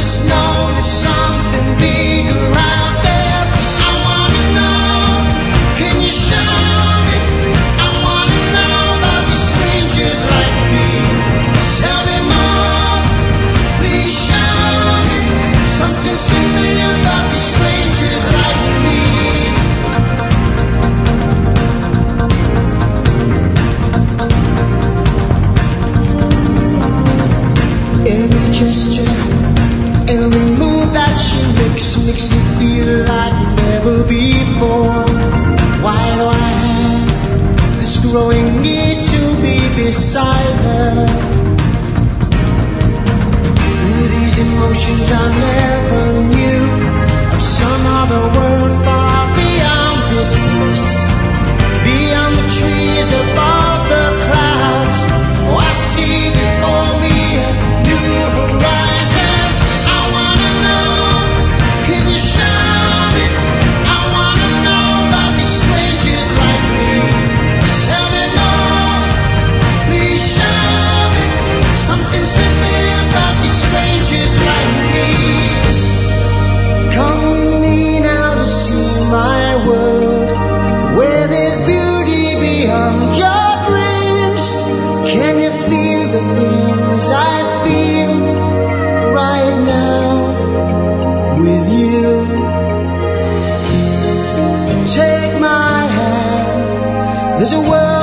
Makes me feel like never before. Why do I have this growing need to be beside her? These emotions I never knew of some other world far beyond this place, beyond the trees, above the clouds. Oh, I see before me a new horizon. I wanna know, can you show me? I wanna know about these strangers like me. Tell me more, please show me. Something's familiar about these strangers like me. Come with me now to see my world, where there's beauty beyond your dreams. Can you feel the things I feel right now with you? Take my hand, there's a world